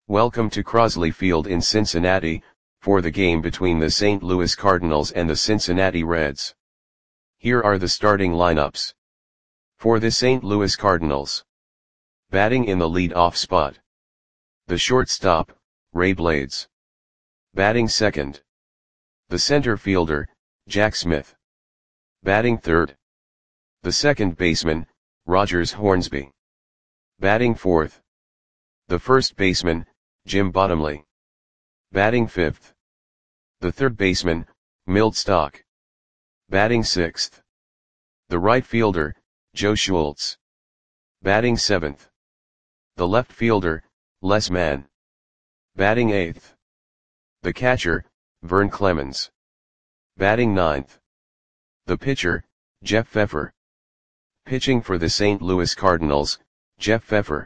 Welcome to Crosley Field in Cincinnati, for the game between the St. Louis Cardinals and the Cincinnati Reds. Here are the starting lineups. For the St. Louis Cardinals. Batting in the lead-off spot. The shortstop, Ray Blades. Batting second. The center fielder, Jack Smith. Batting third. The second baseman, Rogers Hornsby. Batting fourth. The first baseman, Jim Bottomley. Batting fifth. The third baseman, Milt Stock. Batting sixth. The right fielder, Joe Schultz. Batting seventh. The left fielder, Les Mann. Batting eighth. The catcher, Vern Clemens. Batting ninth. The pitcher, Jeff Pfeffer. Pitching for the St. Louis Cardinals, Jeff Pfeffer.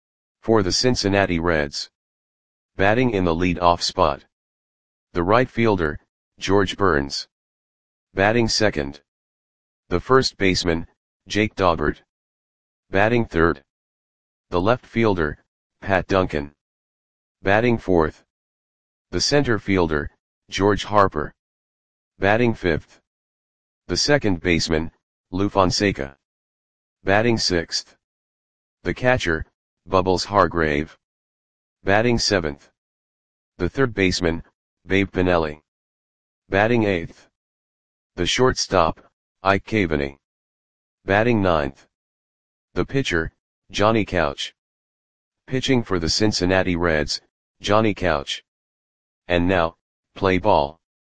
For the Cincinnati Reds. Batting in the lead-off spot. The right fielder, George Burns. Batting second. The first baseman, Jake Daubert. Batting third. The left fielder, Pat Duncan. Batting fourth. The center fielder, George Harper. Batting fifth. The second baseman, Lou Fonseca. Batting sixth. The catcher, Bubbles Hargrave. Batting seventh. The third baseman, Babe Pinelli. Batting eighth. The shortstop, Ike Caveney. Batting ninth. The pitcher, Johnny Couch. Pitching for the Cincinnati Reds, Johnny Couch. And now, play ball.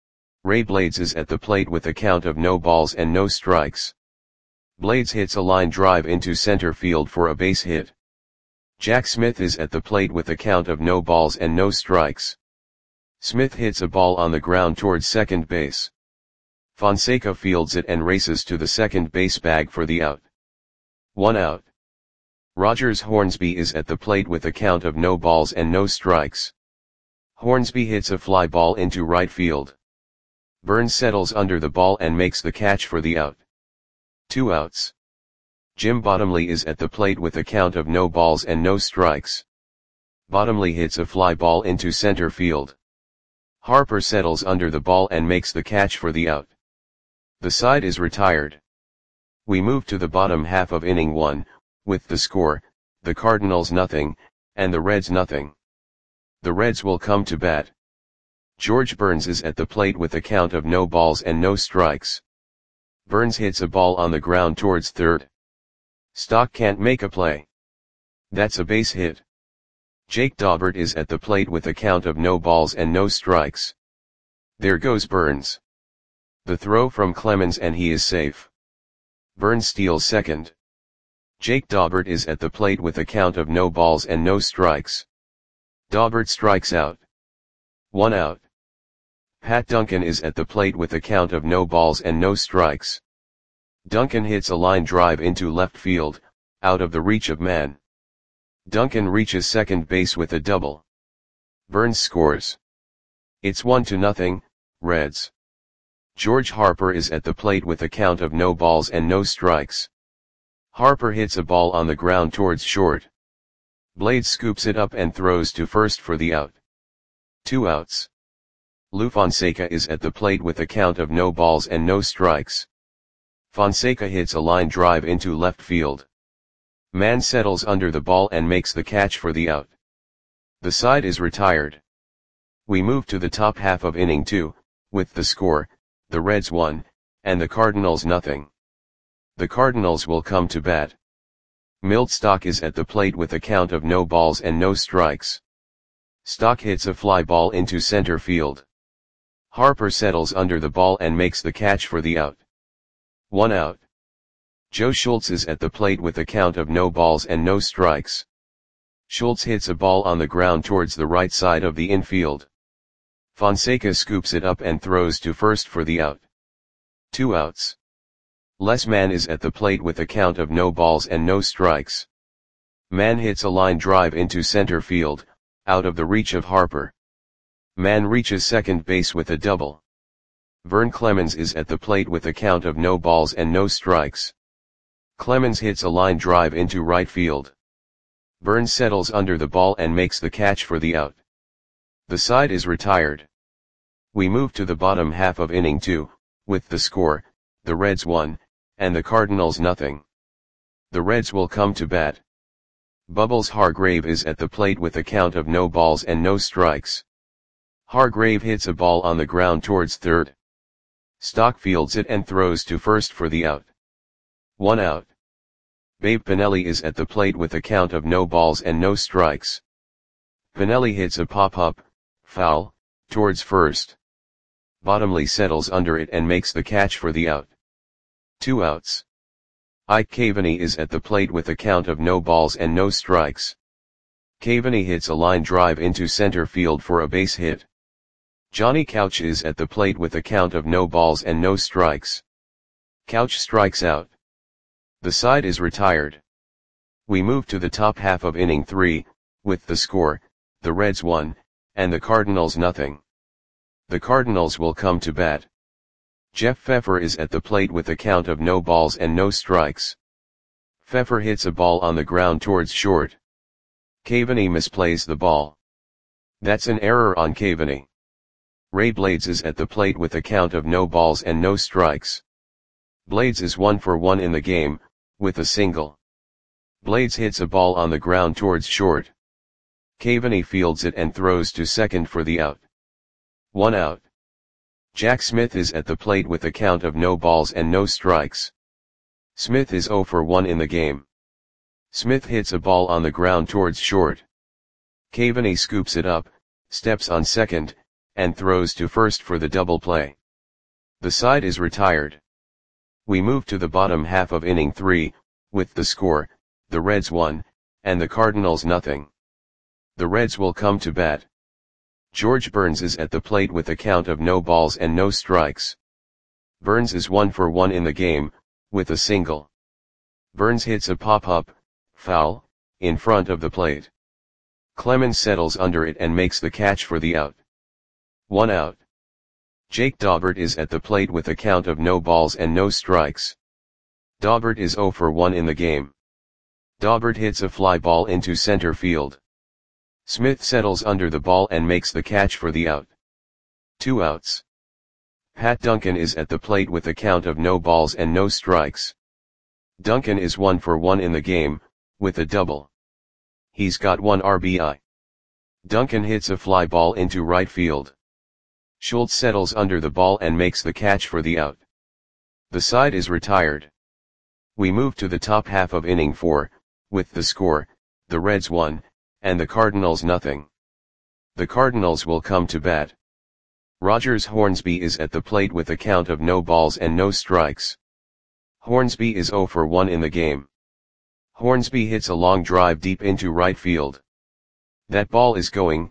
Ray Blades is at the plate with a count of no balls and no strikes. Blades hits a line drive into center field for a base hit. Jack Smith is at the plate with a count of no balls and no strikes. Smith hits a ball on the ground towards second base. Fonseca fields it and races to the second base bag for the out. 1 out. Rogers Hornsby is at the plate with a count of no balls and no strikes. Hornsby hits a fly ball into right field. Burns settles under the ball and makes the catch for the out. 2 outs. Jim Bottomley is at the plate with a count of no balls and no strikes. Bottomley hits a fly ball into center field. Harper settles under the ball and makes the catch for the out. The side is retired. We move to the bottom half of inning 1, with the score, the Cardinals nothing, and the Reds nothing. The Reds will come to bat. George Burns is at the plate with a count of no balls and no strikes. Burns hits a ball on the ground towards third. Stock can't make a play. That's a base hit. Jake Daubert is at the plate with a count of no balls and no strikes. There goes Burns. The throw from Clemens and he is safe. Burns steals second. Jake Daubert is at the plate with a count of no balls and no strikes. Daubert strikes out. 1 out. Pat Duncan is at the plate with a count of no balls and no strikes. Duncan hits a line drive into left field, out of the reach of Mann. Duncan reaches second base with a double. Burns scores. It's 1-0, Reds. George Harper is at the plate with a count of no balls and no strikes. Harper hits a ball on the ground towards short. Blades scoops it up and throws to first for the out. 2 outs. Lou Fonseca is at the plate with a count of no balls and no strikes. Fonseca hits a line drive into left field. Mann settles under the ball and makes the catch for the out. The side is retired. We move to the top half of inning 2, with the score, the Reds 1, and the Cardinals nothing. The Cardinals will come to bat. Milt Stock is at the plate with a count of no balls and no strikes. Stock hits a fly ball into center field. Harper settles under the ball and makes the catch for the out. 1 out. Joe Schultz is at the plate with a count of no balls and no strikes. Schultz hits a ball on the ground towards the right side of the infield. Fonseca scoops it up and throws to first for the out. 2 outs. Les Mann is at the plate with a count of no balls and no strikes. Mann hits a line drive into center field, out of the reach of Harper. Mann reaches second base with a double. Vern Clemens is at the plate with a count of no balls and no strikes. Clemens hits a line drive into right field. Burns settles under the ball and makes the catch for the out. The side is retired. We move to the bottom half of inning 2, with the score, the Reds 1, and the Cardinals nothing. The Reds will come to bat. Bubbles Hargrave is at the plate with a count of no balls and no strikes. Hargrave hits a ball on the ground towards third. Stock fields it and throws to first for the out. 1 out. Babe Pinelli is at the plate with a count of no balls and no strikes. Pinelli hits a pop-up, foul, towards first. Bottomley settles under it and makes the catch for the out. 2 outs. Ike Caveney is at the plate with a count of no balls and no strikes. Caveney hits a line drive into center field for a base hit. Johnny Couch is at the plate with a count of no balls and no strikes. Couch strikes out. The side is retired. We move to the top half of inning 3, with the score, the Reds 1, and the Cardinals nothing. The Cardinals will come to bat. Jeff Pfeffer is at the plate with a count of no balls and no strikes. Pfeffer hits a ball on the ground towards short. Caveney misplays the ball. That's an error on Caveney. Ray Blades is at the plate with a count of no balls and no strikes. Blades is 1 for 1 in the game, with a single. Blades hits a ball on the ground towards short. Caveney fields it and throws to second for the out. 1 out. Jack Smith is at the plate with a count of no balls and no strikes. Smith is 0 for 1 in the game. Smith hits a ball on the ground towards short. Caveney scoops it up, steps on second, and throws to first for the double play. The side is retired. We move to the bottom half of inning 3, with the score, the Reds 1, and the Cardinals nothing. The Reds will come to bat. George Burns is at the plate with a count of no balls and no strikes. Burns is 1 for 1 in the game, with a single. Burns hits a pop-up, foul, in front of the plate. Clemens settles under it and makes the catch for the out. 1 out. Jake Daubert is at the plate with a count of no balls and no strikes. Daubert is 0 for 1 in the game. Daubert hits a fly ball into center field. Smith settles under the ball and makes the catch for the out. 2 outs. Pat Duncan is at the plate with a count of no balls and no strikes. Duncan is 1 for 1 in the game, with a double. He's got 1 RBI. Duncan hits a fly ball into right field. Schultz settles under the ball and makes the catch for the out. The side is retired. We move to the top half of inning 4, with the score, the Reds 1, and the Cardinals nothing. The Cardinals will come to bat. Rogers Hornsby is at the plate with a count of no balls and no strikes. Hornsby is 0 for 1 in the game. Hornsby hits a long drive deep into right field. That ball is gone.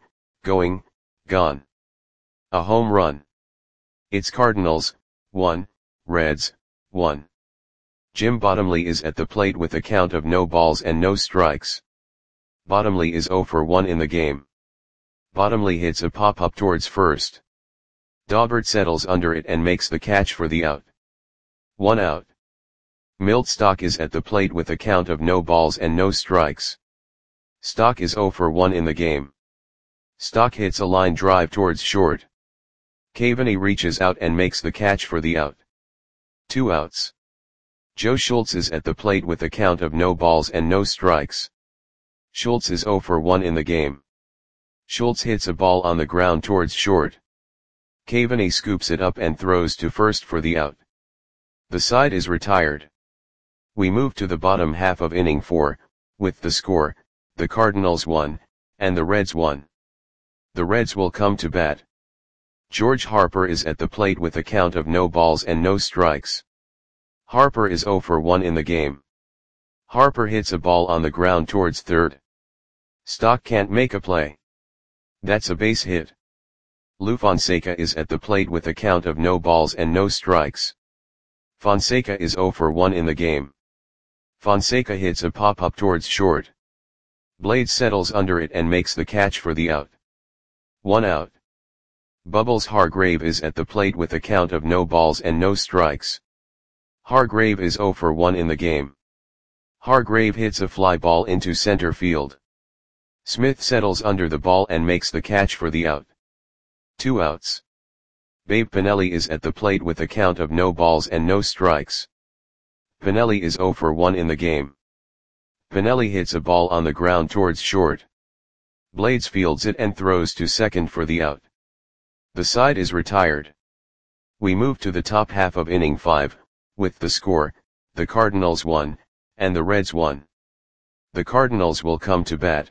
A home run. It's Cardinals, 1, Reds, 1. Jim Bottomley is at the plate with a count of no balls and no strikes. Bottomley is 0 for 1 in the game. Bottomley hits a pop-up towards first. Daubert settles under it and makes the catch for the out. 1 out. Milt Stock is at the plate with a count of no balls and no strikes. Stock is 0 for 1 in the game. Stock hits a line drive towards short. Caveney reaches out and makes the catch for the out. 2 outs. Joe Schultz is at the plate with a count of no balls and no strikes. Schultz is 0 for 1 in the game. Schultz hits a ball on the ground towards short. Caveney scoops it up and throws to first for the out. The side is retired. We move to the bottom half of inning 4, with the score, the Cardinals 1, and the Reds 1. The Reds will come to bat. George Harper is at the plate with a count of no balls and no strikes. Harper is 0 for 1 in the game. Harper hits a ball on the ground towards third. Stock can't make a play. That's a base hit. Lou Fonseca is at the plate with a count of no balls and no strikes. Fonseca is 0 for 1 in the game. Fonseca hits a pop-up towards short. Blades settles under it and makes the catch for the out. 1 out. Bubbles Hargrave is at the plate with a count of no balls and no strikes. Hargrave is 0 for 1 in the game. Hargrave hits a fly ball into center field. Smith settles under the ball and makes the catch for the out. 2 outs. Babe Pinelli is at the plate with a count of no balls and no strikes. Pinelli is 0 for 1 in the game. Pinelli hits a ball on the ground towards short. Blades fields it and throws to second for the out. The side is retired. We move to the top half of inning 5, with the score, the Cardinals 1, and the Reds 1. The Cardinals will come to bat.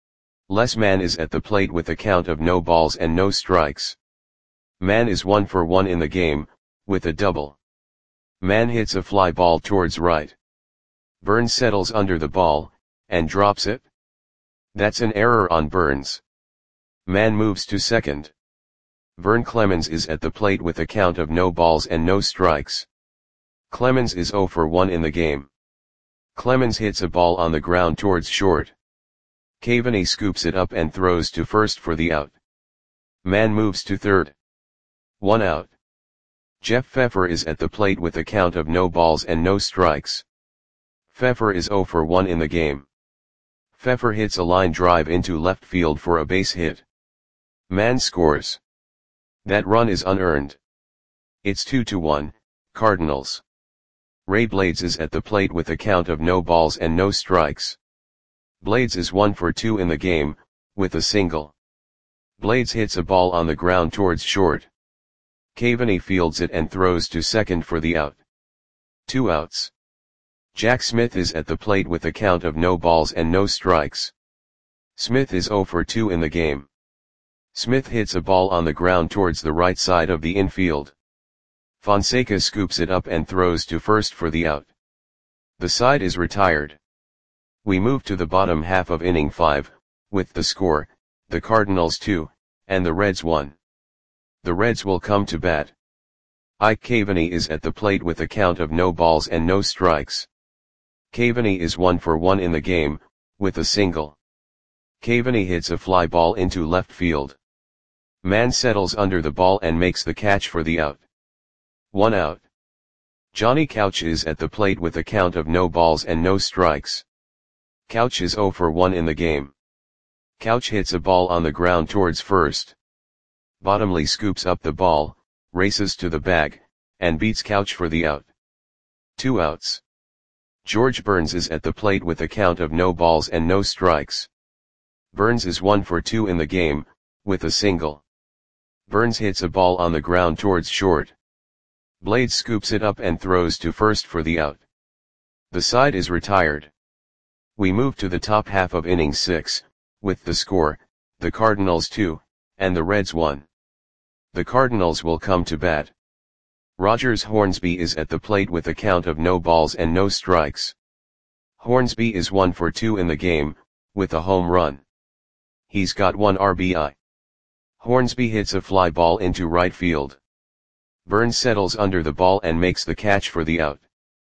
Les Mann is at the plate with a count of no balls and no strikes. Mann is 1 for 1 in the game, with a double. Mann hits a fly ball towards right. Burns settles under the ball, and drops it. That's an error on Burns. Mann moves to second. Vern Clemens is at the plate with a count of no balls and no strikes. Clemens is 0 for 1 in the game. Clemens hits a ball on the ground towards short. Cavaney scoops it up and throws to first for the out. Mann moves to third. 1 out. Jeff Pfeffer is at the plate with a count of no balls and no strikes. Pfeffer is 0 for 1 in the game. Pfeffer hits a line drive into left field for a base hit. Mann scores. That run is unearned. It's 2-1, Cardinals. Ray Blades is at the plate with a count of no balls and no strikes. Blades is 1 for 2 in the game, with a single. Blades hits a ball on the ground towards short. Cavaney fields it and throws to second for the out. 2 outs. Jack Smith is at the plate with a count of no balls and no strikes. Smith is 0 for 2 in the game. Smith hits a ball on the ground towards the right side of the infield. Fonseca scoops it up and throws to first for the out. The side is retired. We move to the bottom half of inning 5, with the score, the Cardinals 2, and the Reds 1. The Reds will come to bat. Ike Cavaney is at the plate with a count of no balls and no strikes. Cavaney is 1 for 1 in the game, with a single. Cavaney hits a fly ball into left field. Mann settles under the ball and makes the catch for the out. 1 out. Johnny Couch is at the plate with a count of no balls and no strikes. Couch is 0 for 1 in the game. Couch hits a ball on the ground towards first. Bottomley scoops up the ball, races to the bag, and beats Couch for the out. 2 outs. George Burns is at the plate with a count of no balls and no strikes. Burns is 1 for 2 in the game, with a single. Burns hits a ball on the ground towards short. Blades scoops it up and throws to first for the out. The side is retired. We move to the top half of inning 6, with the score, the Cardinals 2, and the Reds 1. The Cardinals will come to bat. Rogers Hornsby is at the plate with a count of no balls and no strikes. Hornsby is 1 for 2 in the game, with a home run. He's got 1 RBI. Hornsby hits a fly ball into right field. Burns settles under the ball and makes the catch for the out.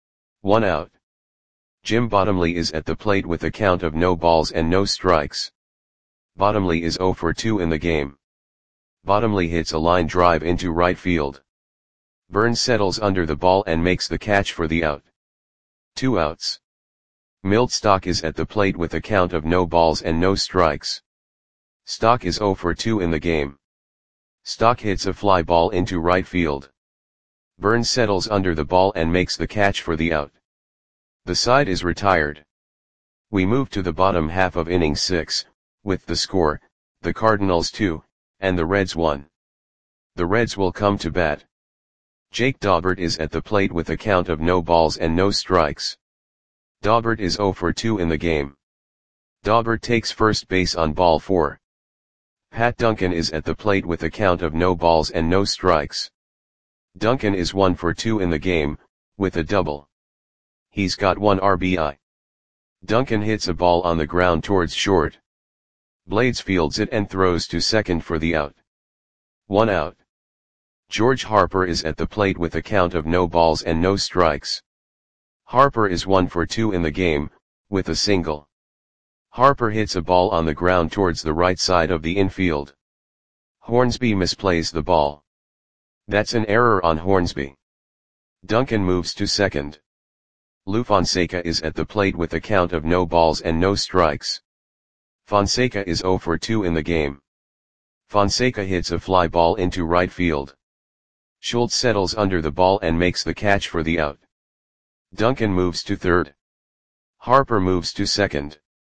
1 out. Jim Bottomley is at the plate with a count of no balls and no strikes. Bottomley is 0 for 2 in the game. Bottomley hits a line drive into right field. Burns settles under the ball and makes the catch for the out. 2 outs. Milt Stock is at the plate with a count of no balls and no strikes. Stock is 0 for 2 in the game. Stock hits a fly ball into right field. Burns settles under the ball and makes the catch for the out. The side is retired. We move to the bottom half of inning 6, with the score, the Cardinals 2, and the Reds 1. The Reds will come to bat. Jake Daubert is at the plate with a count of no balls and no strikes. Daubert is 0 for 2 in the game. Daubert takes first base on ball 4. Pat Duncan is at the plate with a count of no balls and no strikes. Duncan is 1 for 2 in the game, with a double. He's got 1 RBI. Duncan hits a ball on the ground towards short. Blades fields it and throws to second for the out. 1 out. George Harper is at the plate with a count of no balls and no strikes. Harper is 1 for 2 in the game, with a single. Harper hits a ball on the ground towards the right side of the infield. Hornsby misplays the ball. That's an error on Hornsby. Duncan moves to second. Lou Fonseca is at the plate with a count of no balls and no strikes. Fonseca is 0 for 2 in the game. Fonseca hits a fly ball into right field. Schultz settles under the ball and makes the catch for the out. Duncan moves to third. Harper moves to second.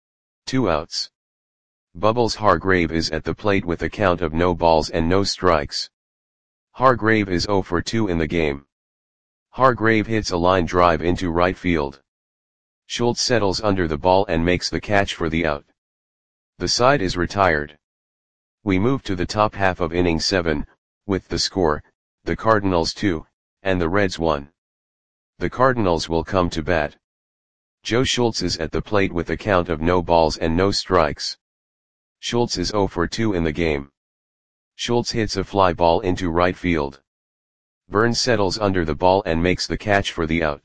2 outs. Bubbles Hargrave is at the plate with a count of no balls and no strikes. Hargrave is 0 for 2 in the game. Hargrave hits a line drive into right field. Schultz settles under the ball and makes the catch for the out. The side is retired. We move to the top half of inning 7, with the score, the Cardinals 2, and the Reds 1. The Cardinals will come to bat. Joe Schultz is at the plate with a count of no balls and no strikes. Schultz is 0 for 2 in the game. Schultz hits a fly ball into right field. Burns settles under the ball and makes the catch for the out.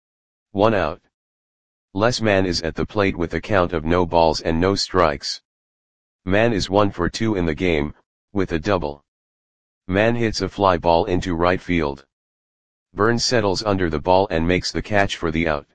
1 out. Les Mann is at the plate with a count of no balls and no strikes. Mann is 1 for 2 in the game, with a double. Mann hits a fly ball into right field. Burns settles under the ball and makes the catch for the out.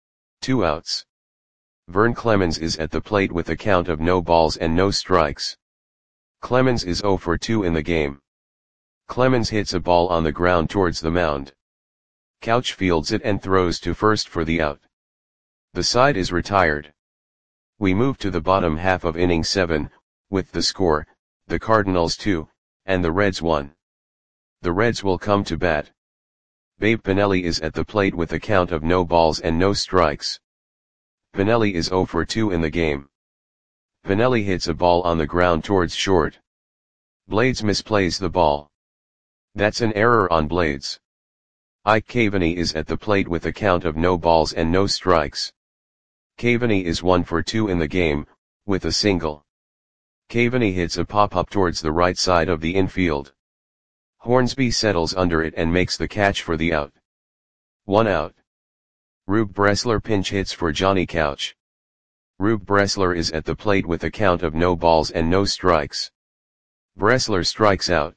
2 outs. Vern Clemens is at the plate with a count of no balls and no strikes. Clemens is 0 for 2 in the game. Clemens hits a ball on the ground towards the mound. Couch fields it and throws to first for the out. The side is retired. We move to the bottom half of inning 7, with the score, the Cardinals 2, and the Reds 1. The Reds will come to bat. Babe Pinelli is at the plate with a count of no balls and no strikes. Pinelli is 0 for 2 in the game. Pinelli hits a ball on the ground towards short. Blades misplays the ball. That's an error on Blades. Ike Caveney is at the plate with a count of no balls and no strikes. Caveney is 1 for 2 in the game, with a single. Caveney hits a pop-up towards the right side of the infield. Hornsby settles under it and makes the catch for the out. 1 out. Rube Bressler pinch hits for Johnny Couch. Rube Bressler is at the plate with a count of no balls and no strikes. Bressler strikes out.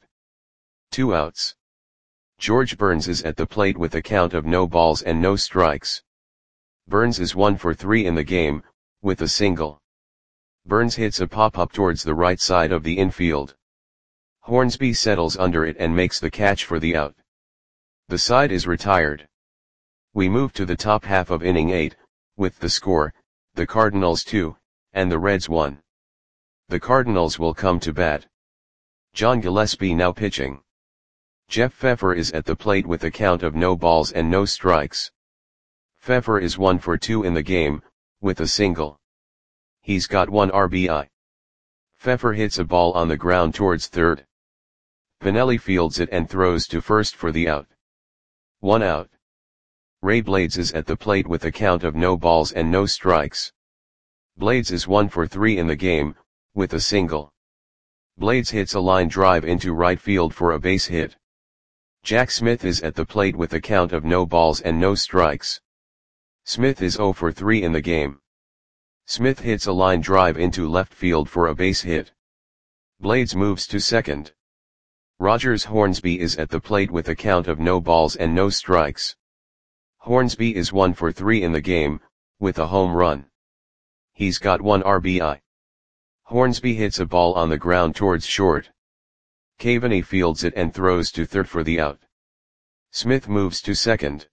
2 outs. George Burns is at the plate with a count of no balls and no strikes. Burns is 1 for 3 in the game, with a single. Burns hits a pop-up towards the right side of the infield. Hornsby settles under it and makes the catch for the out. The side is retired. We move to the top half of inning 8, with the score, the Cardinals 2, and the Reds 1. The Cardinals will come to bat. John Gillespie now pitching. Jeff Pfeffer is at the plate with a count of no balls and no strikes. Pfeffer is 1 for 2 in the game, with a single. He's got 1 RBI. Pfeffer hits a ball on the ground towards third. Pinelli fields it and throws to first for the out. 1 out. Ray Blades is at the plate with a count of no balls and no strikes. Blades is 1 for 3 in the game, with a single. Blades hits a line drive into right field for a base hit. Jack Smith is at the plate with a count of no balls and no strikes. Smith is 0 for 3 in the game. Smith hits a line drive into left field for a base hit. Blades moves to second. Rogers Hornsby is at the plate with a count of no balls and no strikes. Hornsby is 1 for 3 in the game, with a home run. He's got 1 RBI. Hornsby hits a ball on the ground towards short. Caveney fields it and throws to third for the out. Smith moves to second.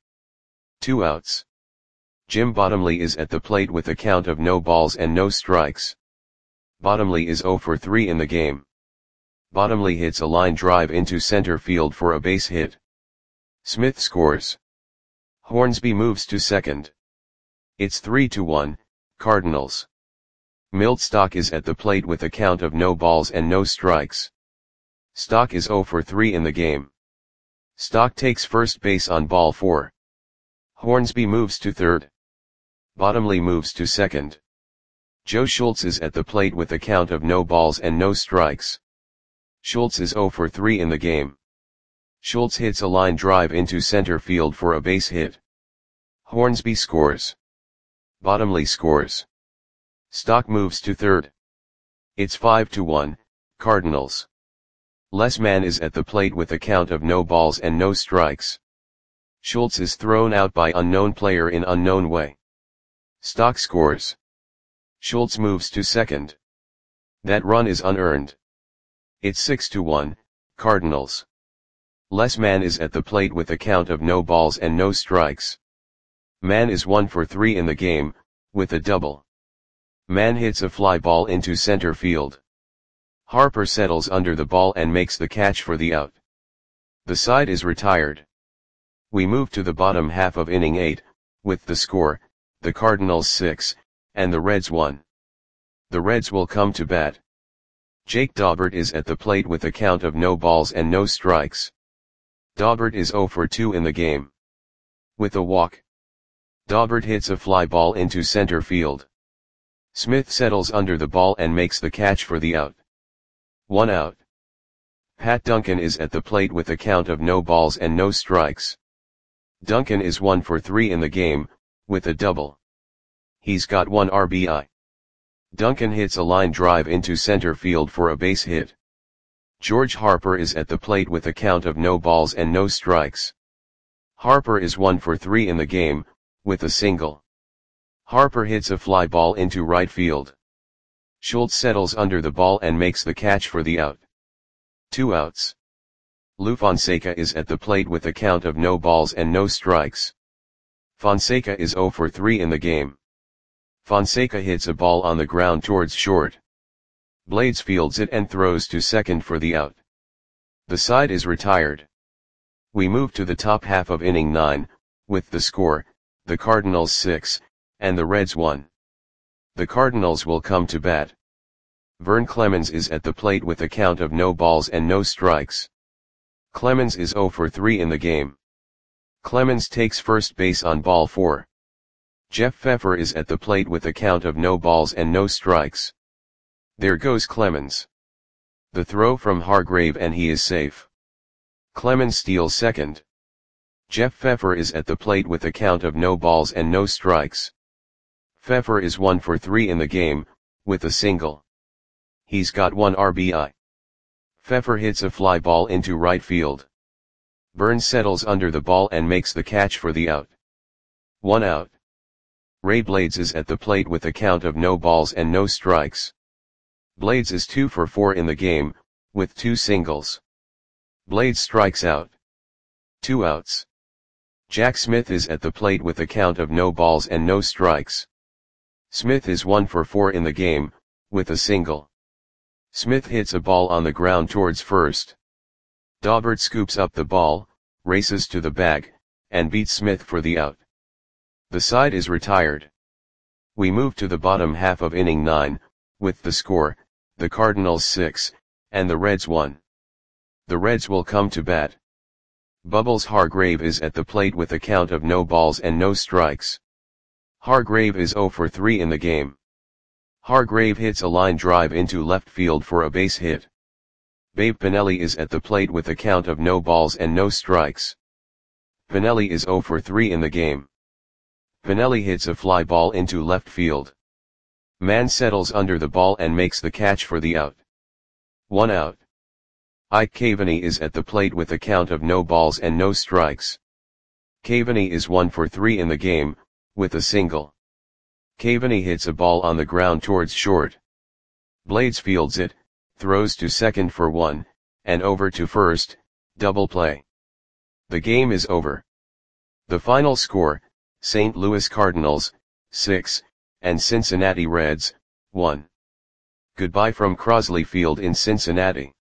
2 outs. Jim Bottomley is at the plate with a count of no balls and no strikes. Bottomley is 0 for 3 in the game. Bottomley hits a line drive into center field for a base hit. Smith scores. Hornsby moves to second. It's 3-1, Cardinals. Milt Stock is at the plate with a count of no balls and no strikes. Stock is 0 for 3 in the game. Stock takes first base on ball 4. Hornsby moves to third. Bottomley moves to second. Joe Schultz is at the plate with a count of no balls and no strikes. Schultz is 0 for 3 in the game. Schultz hits a line drive into center field for a base hit. Hornsby scores. Bottomley scores. Stock moves to third. It's 5-1, Cardinals. Les Mann is at the plate with a count of no balls and no strikes. Schultz is thrown out by unknown player in unknown way. Stock scores. Schultz moves to second. That run is unearned. It's 6-1, Cardinals. Les Mann is at the plate with a count of no balls and no strikes. Mann is 1 for 3 in the game, with a double. Mann hits a fly ball into center field. Harper settles under the ball and makes the catch for the out. The side is retired. We move to the bottom half of inning 8, with the score, the Cardinals 6, and the Reds 1. The Reds will come to bat. Jake Daubert is at the plate with a count of no balls and no strikes. Daubert is 0 for 2 in the game. With a walk. Daubert hits a fly ball into center field. Smith settles under the ball and makes the catch for the out. 1 out. Pat Duncan is at the plate with a count of no balls and no strikes. Duncan is 1 for 3 in the game, with a double. He's got 1 RBI. Duncan hits a line drive into center field for a base hit. George Harper is at the plate with a count of no balls and no strikes. Harper is 1 for 3 in the game, with a single. Harper hits a fly ball into right field. Schultz settles under the ball and makes the catch for the out. 2 outs. Lou Fonseca is at the plate with a count of no balls and no strikes. Fonseca is 0 for 3 in the game. Fonseca hits a ball on the ground towards short. Blades fields it and throws to second for the out. The side is retired. We move to the top half of inning 9, with the score, the Cardinals 6, and the Reds 1. The Cardinals will come to bat. Vern Clemens is at the plate with a count of no balls and no strikes. Clemens is 0 for 3 in the game. Clemens takes first base on ball 4. Jeff Pfeffer is at the plate with a count of no balls and no strikes. There goes Clemens. The throw from Hargrave and he is safe. Clemens steals second. Jeff Pfeffer is at the plate with a count of no balls and no strikes. Pfeffer is 1 for 3 in the game, with a single. He's got 1 RBI. Pfeffer hits a fly ball into right field. Burns settles under the ball and makes the catch for the out. 1 out. Ray Blades is at the plate with a count of no balls and no strikes. Blades is 2 for 4 in the game, with 2 singles. Blades strikes out. 2 outs. Jack Smith is at the plate with a count of no balls and no strikes. Smith is 1 for 4 in the game, with a single. Smith hits a ball on the ground towards first. Daubert scoops up the ball, races to the bag, and beats Smith for the out. The side is retired. We move to the bottom half of inning 9, with the score, the Cardinals 6, and the Reds 1. The Reds will come to bat. Bubbles Hargrave is at the plate with a count of no balls and no strikes. Hargrave is 0 for 3 in the game. Hargrave hits a line drive into left field for a base hit. Babe Pinelli is at the plate with a count of no balls and no strikes. Pinelli is 0 for 3 in the game. Pinelli hits a fly ball into left field. Mann settles under the ball and makes the catch for the out. 1 out. Ike Caveney is at the plate with a count of no balls and no strikes. Caveney is 1 for 3 in the game, with a single. Caveney hits a ball on the ground towards short. Blades fields it, throws to second for 1, and over to first, double play. The game is over. The final score, St. Louis Cardinals, 6, and Cincinnati Reds, 1. Goodbye from Crosley Field in Cincinnati.